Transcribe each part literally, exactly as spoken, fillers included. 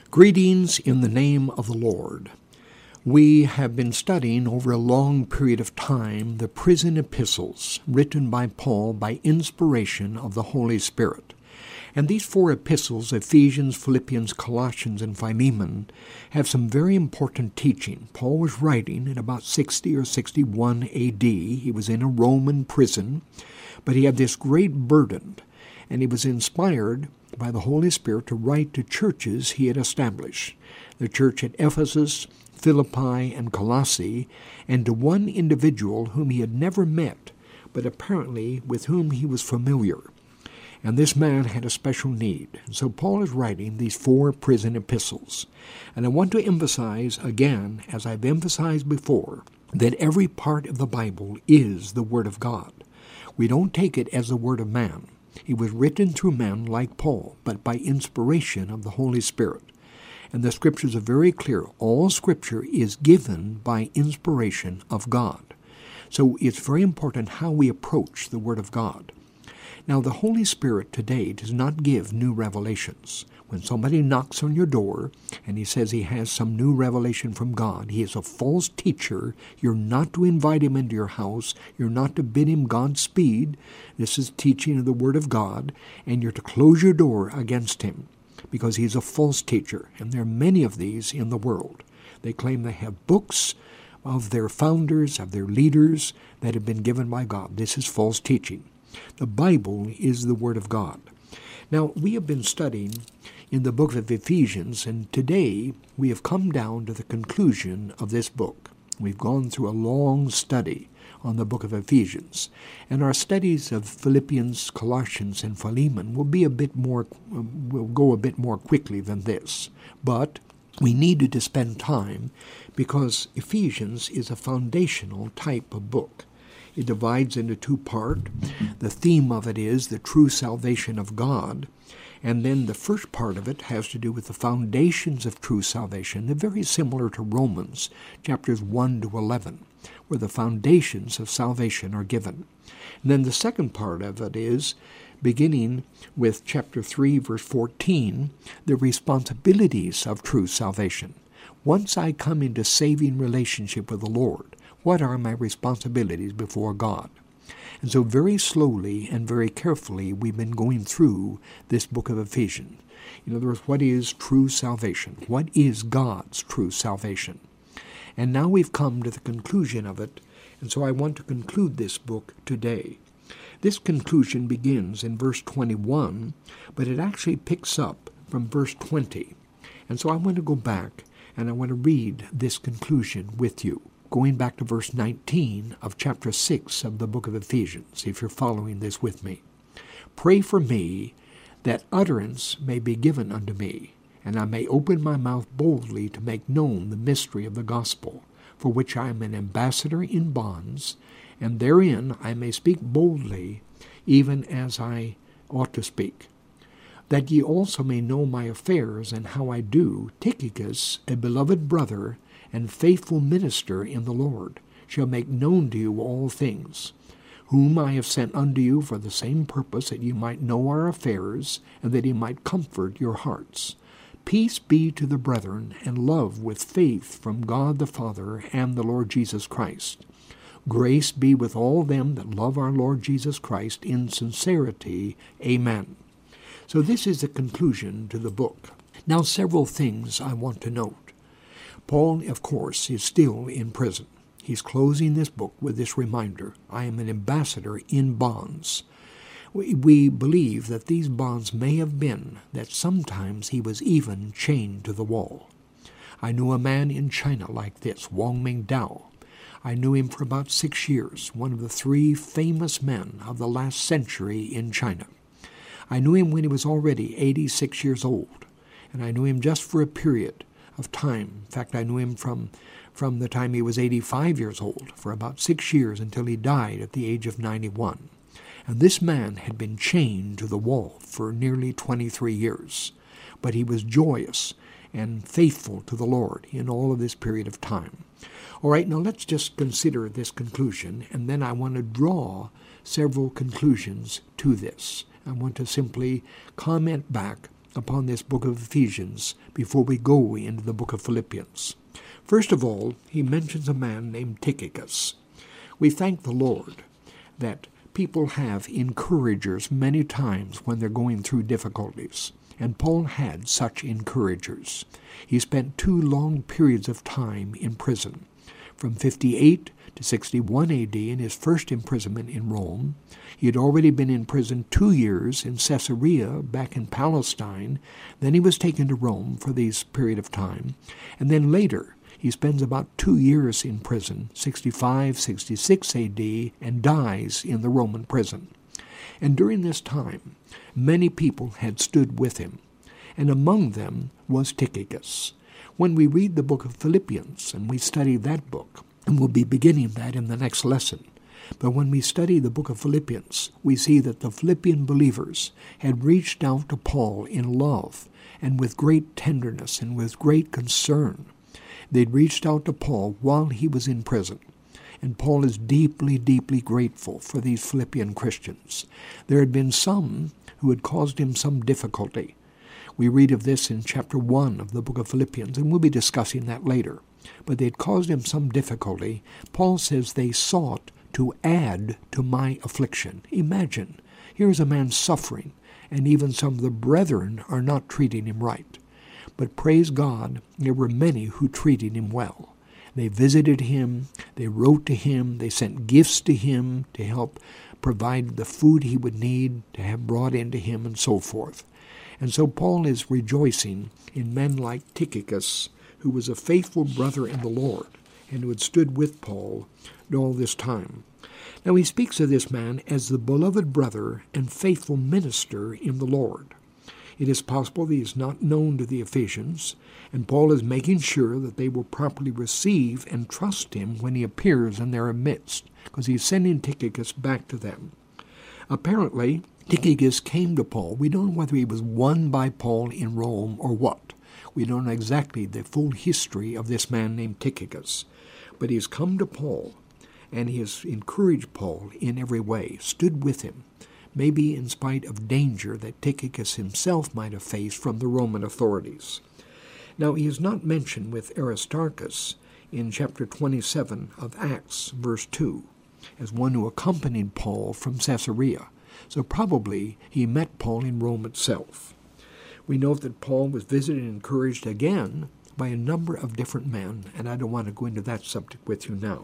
Greetings in the name of the Lord. We have been studying over a long period of time the prison epistles written by Paul by inspiration of the Holy Spirit. And these four epistles, Ephesians, Philippians, Colossians, and Philemon, have some very important teaching. Paul was writing in about sixty or sixty-one A D. He was in a Roman prison, but he had this great burden, and he was inspired by the Holy Spirit to write to churches he had established, the church at Ephesus, Philippi, and Colossae, and to one individual whom he had never met, but apparently with whom he was familiar. And this man had a special need. And so Paul is writing these four prison epistles. And I want to emphasize again, as I've emphasized before, that every part of the Bible is the Word of God. We don't take it as the Word of man. It was written through men like Paul, but by inspiration of the Holy Spirit. And the Scriptures are very clear. All Scripture is given by inspiration of God. So it's very important how we approach the Word of God. Now, the Holy Spirit today does not give new revelations. When somebody knocks on your door and he says he has some new revelation from God, he is a false teacher. You're not to invite him into your house. You're not to bid him Godspeed. This is teaching of the Word of God, and you're to close your door against him because he's a false teacher, and there are many of these in the world. They claim they have books of their founders, of their leaders that have been given by God. This is false teaching. The Bible is the Word of God. Now, we have been studying in the book of Ephesians, and today we have come down to the conclusion of this book. We've gone through a long study on the book of Ephesians, and our studies of Philippians, Colossians, and Philemon will be a bit more, will go a bit more quickly than this. But we needed to spend time because Ephesians is a foundational type of book. It divides into two parts. The theme of it is the true salvation of God. And then the first part of it has to do with the foundations of true salvation. They're very similar to Romans, chapters one to eleven, where the foundations of salvation are given. And then the second part of it is, beginning with chapter three, verse fourteen, the responsibilities of true salvation. Once I come into saving relationship with the Lord, what are my responsibilities before God? And so very slowly and very carefully we've been going through this book of Ephesians. In other words, what is true salvation? What is God's true salvation? And now we've come to the conclusion of it, and so I want to conclude this book today. This conclusion begins in verse twenty-one, but it actually picks up from verse twenty. And so I want to go back and I want to read this conclusion with you, going back to verse nineteen of chapter six of the book of Ephesians, if you're following this with me. Pray for me that utterance may be given unto me, and I may open my mouth boldly to make known the mystery of the gospel, for which I am an ambassador in bonds, and therein I may speak boldly, even as I ought to speak. That ye also may know my affairs and how I do, Tychicus, a beloved brother and faithful minister in the Lord, shall make known to you all things, whom I have sent unto you for the same purpose, that ye might know our affairs, and that he might comfort your hearts. Peace be to the brethren, and love with faith from God the Father and the Lord Jesus Christ. Grace be with all them that love our Lord Jesus Christ in sincerity. Amen. So this is the conclusion to the book. Now, several things I want to note. Paul, of course, is still in prison. He's closing this book with this reminder, I am an ambassador in bonds. We, we believe that these bonds may have been that sometimes he was even chained to the wall. I knew a man in China like this, Wang Mingdao. I knew him for about six years, one of the three famous men of the last century in China. I knew him when he was already eighty-six years old, and I knew him just for a period of time. In fact, I knew him from, from the time he was eighty-five years old, for about six years until he died at the age of ninety-one. And this man had been chained to the wall for nearly twenty-three years, but he was joyous and faithful to the Lord in all of this period of time. All right, now let's just consider this conclusion, and then I want to draw several conclusions to this. I want to simply comment back upon this book of Ephesians before we go into the book of Philippians. First of all, he mentions a man named Tychicus. We thank the Lord that people have encouragers many times when they're going through difficulties, and Paul had such encouragers. He spent two long periods of time in prison, from fifty-eight to sixty-one A D in his first imprisonment in Rome. He had already been in prison two years in Caesarea, back in Palestine. Then he was taken to Rome for this period of time. And then later, he spends about two years in prison, sixty-five, sixty-six A D, and dies in the Roman prison. And during this time, many people had stood with him, and among them was Tychicus. When we read the book of Philippians, and we study that book, and we'll be beginning that in the next lesson, but when we study the book of Philippians, we see that the Philippian believers had reached out to Paul in love, and with great tenderness, and with great concern. They'd reached out to Paul while he was in prison. And Paul is deeply, deeply grateful for these Philippian Christians. There had been some who had caused him some difficulty. We read of this in chapter one of the book of Philippians, and we'll be discussing that later. But they had caused him some difficulty. Paul says they sought to add to my affliction. Imagine, here's a man suffering, and even some of the brethren are not treating him right. But praise God, there were many who treated him well. They visited him, they wrote to him, they sent gifts to him to help provide the food he would need to have brought into him, and so forth. And so Paul is rejoicing in men like Tychicus, who was a faithful brother in the Lord, and who had stood with Paul all this time. Now he speaks of this man as the beloved brother and faithful minister in the Lord. It is possible that he is not known to the Ephesians, and Paul is making sure that they will properly receive and trust him when he appears in their midst, because he's sending Tychicus back to them. Apparently, Tychicus came to Paul. We don't know whether he was won by Paul in Rome or what. We don't know exactly the full history of this man named Tychicus. But he's come to Paul, and he has encouraged Paul in every way, stood with him, maybe in spite of danger that Tychicus himself might have faced from the Roman authorities. Now, he is not mentioned with Aristarchus in chapter twenty-seven of Acts, verse two, as one who accompanied Paul from Caesarea. So probably he met Paul in Rome itself. We know that Paul was visited and encouraged again by a number of different men, and I don't want to go into that subject with you now.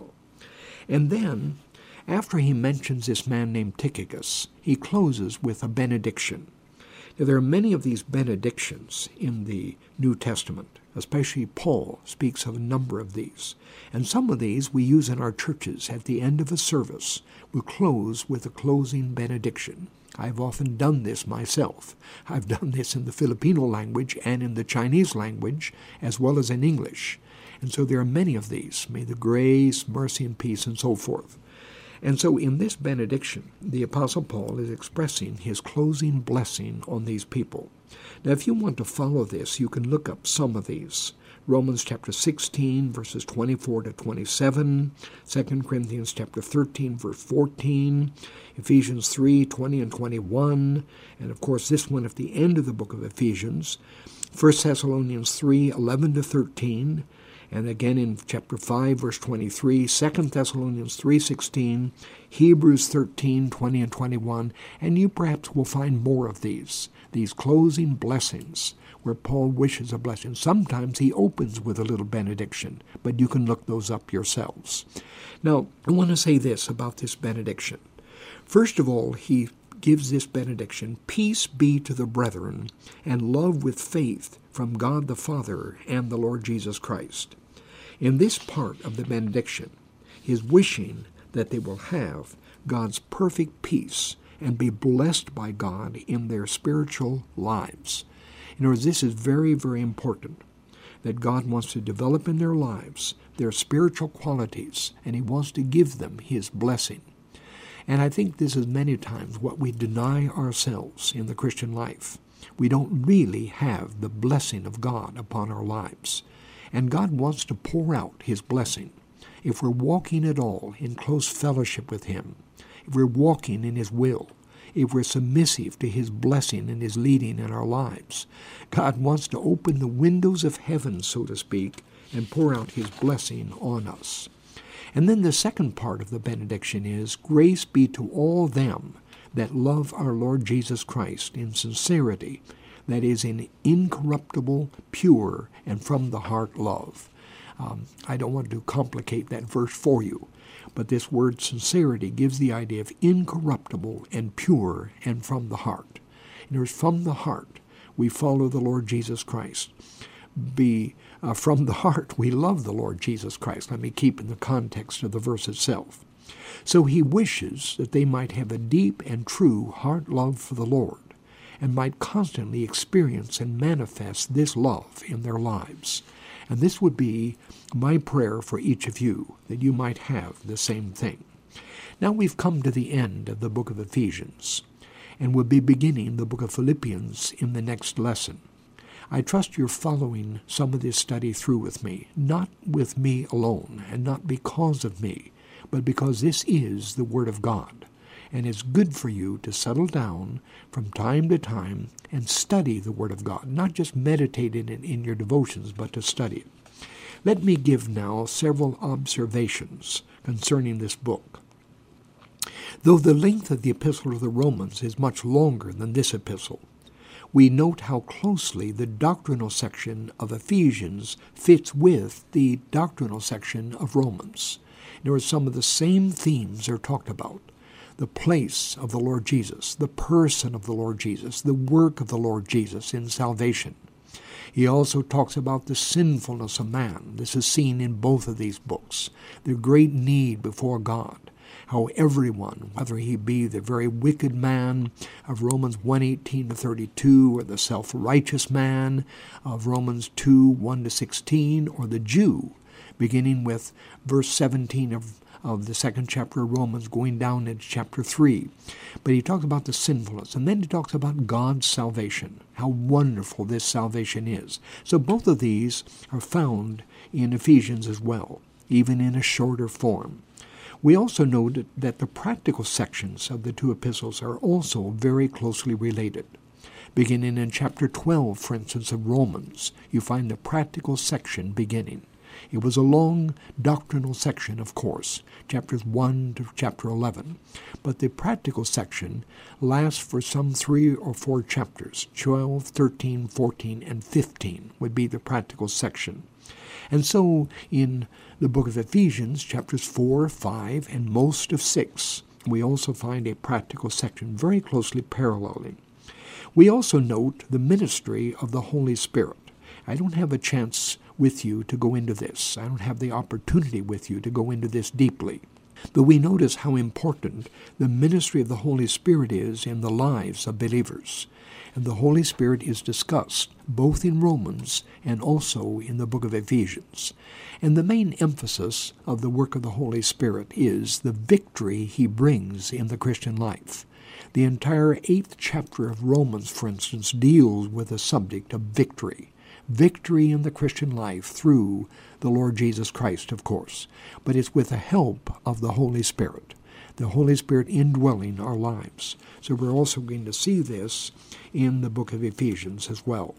And then, after he mentions this man named Tychicus, he closes with a benediction. Now, there are many of these benedictions in the New Testament, especially Paul speaks of a number of these. And some of these we use in our churches at the end of a service. We'll close with a closing benediction. I've often done this myself. I've done this in the Filipino language and in the Chinese language, as well as in English. And so there are many of these. May the grace, mercy, and peace, and so forth. And so in this benediction, the Apostle Paul is expressing his closing blessing on these people. Now, if you want to follow this, you can look up some of these. Romans chapter sixteen, verses twenty-four to twenty-seven, Second Corinthians chapter thirteen, verse fourteen, Ephesians three, twenty and twenty-one, and of course this one at the end of the book of Ephesians, First Thessalonians three, eleven to thirteen, and again in chapter five, verse twenty-three, Second Thessalonians three, sixteen, Hebrews thirteen, twenty and twenty-one, and you perhaps will find more of these, these closing blessings where Paul wishes a blessing. Sometimes he opens with a little benediction, but you can look those up yourselves. Now, I want to say this about this benediction. First of all, he gives this benediction, peace be to the brethren, and love with faith from God the Father and the Lord Jesus Christ. In this part of the benediction, he is wishing that they will have God's perfect peace and be blessed by God in their spiritual lives. In other words, this is very, very important, that God wants to develop in their lives their spiritual qualities, and he wants to give them his blessing. And I think this is many times what we deny ourselves in the Christian life. We don't really have the blessing of God upon our lives. And God wants to pour out his blessing. If we're walking at all in close fellowship with him, if we're walking in his will, if we're submissive to His blessing and His leading in our lives. God wants to open the windows of heaven, so to speak, and pour out His blessing on us. And then the second part of the benediction is, grace be to all them that love our Lord Jesus Christ in sincerity, that is, in incorruptible, pure, and from the heart love. Um, I don't want to complicate that verse for you, but this word sincerity gives the idea of incorruptible and pure and from the heart. In other words, from the heart, we follow the Lord Jesus Christ. Be uh, from the heart, we love the Lord Jesus Christ. Let me keep in the context of the verse itself. So He wishes that they might have a deep and true heart love for the Lord, and might constantly experience and manifest this love in their lives. And this would be my prayer for each of you, that you might have the same thing. Now we've come to the end of the book of Ephesians, and we'll be beginning the book of Philippians in the next lesson. I trust you're following some of this study through with me, not with me alone, and not because of me, but because this is the Word of God. And it's good for you to settle down from time to time and study the Word of God, not just meditate in it in your devotions, but to study it. Let me give now several observations concerning this book. Though the length of the Epistle to the Romans is much longer than this epistle, we note how closely the doctrinal section of Ephesians fits with the doctrinal section of Romans. There are some of the same themes are talked about. The place of the Lord Jesus, the person of the Lord Jesus, the work of the Lord Jesus in salvation. He also talks about the sinfulness of man. This is seen in both of these books. The great need before God. How everyone, whether he be the very wicked man of Romans one eighteen to thirty-two, or the self-righteous man of Romans two one to sixteen, or the Jew, beginning with verse seventeen of of the second chapter of Romans, going down into chapter three. But he talks about the sinfulness, and then he talks about God's salvation, how wonderful this salvation is. So both of these are found in Ephesians as well, even in a shorter form. We also note that the practical sections of the two epistles are also very closely related. Beginning in chapter twelve, for instance, of Romans, you find the practical section beginning. It was a long doctrinal section, of course, chapters one to chapter eleven, but the practical section lasts for some three or four chapters. twelve, thirteen, fourteen, and fifteen would be the practical section. And so in the book of Ephesians, chapters four, five, and most of six, we also find a practical section very closely paralleling. We also note the ministry of the Holy Spirit. I don't have a chance with you to go into this. I don't have the opportunity with you to go into this deeply. But we notice how important the ministry of the Holy Spirit is in the lives of believers. And the Holy Spirit is discussed both in Romans and also in the book of Ephesians. And the main emphasis of the work of the Holy Spirit is the victory He brings in the Christian life. The entire eighth chapter of Romans, for instance, deals with the subject of victory. Victory in the Christian life through the Lord Jesus Christ, of course. But it's with the help of the Holy Spirit. The Holy Spirit indwelling our lives. So we're also going to see this in the book of Ephesians as well.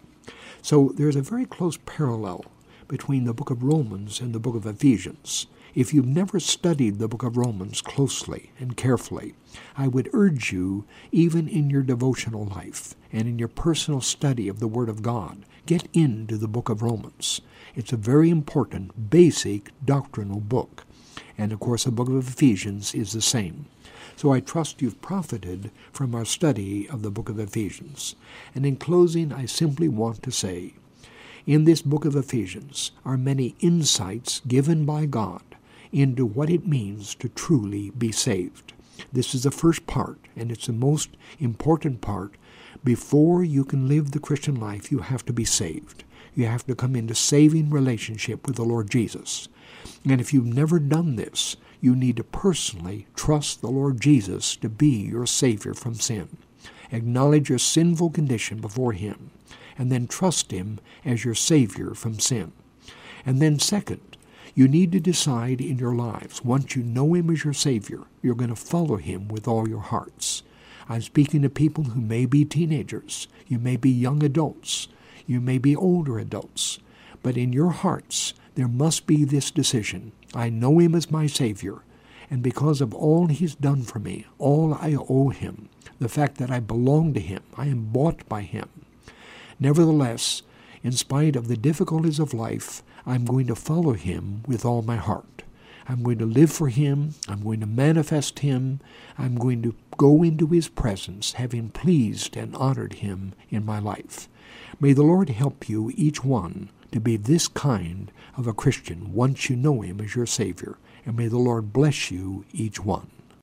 So there's a very close parallel between the book of Romans and the book of Ephesians. If you've never studied the book of Romans closely and carefully, I would urge you, even in your devotional life and in your personal study of the Word of God, get into the book of Romans. It's a very important, basic doctrinal book. And of course, the book of Ephesians is the same. So I trust you've profited from our study of the book of Ephesians. And in closing, I simply want to say, in this book of Ephesians are many insights given by God into what it means to truly be saved. This is the first part, and it's the most important part. Before you can live the Christian life, you have to be saved. You have to come into saving relationship with the Lord Jesus. And if you've never done this, you need to personally trust the Lord Jesus to be your Savior from sin. Acknowledge your sinful condition before Him, and then trust Him as your Savior from sin. And then second, you need to decide in your lives, once you know Him as your Savior, you're going to follow Him with all your hearts. I'm speaking to people who may be teenagers. You may be young adults. You may be older adults. But in your hearts, there must be this decision. I know him as my Savior. And because of all he's done for me, all I owe him, the fact that I belong to him, I am bought by him. Nevertheless, in spite of the difficulties of life, I'm going to follow him with all my heart. I'm going to live for him. I'm going to manifest him. I'm going to go into his presence, having pleased and honored him in my life. May the Lord help you, each one, to be this kind of a Christian once you know him as your Savior. And may the Lord bless you, each one.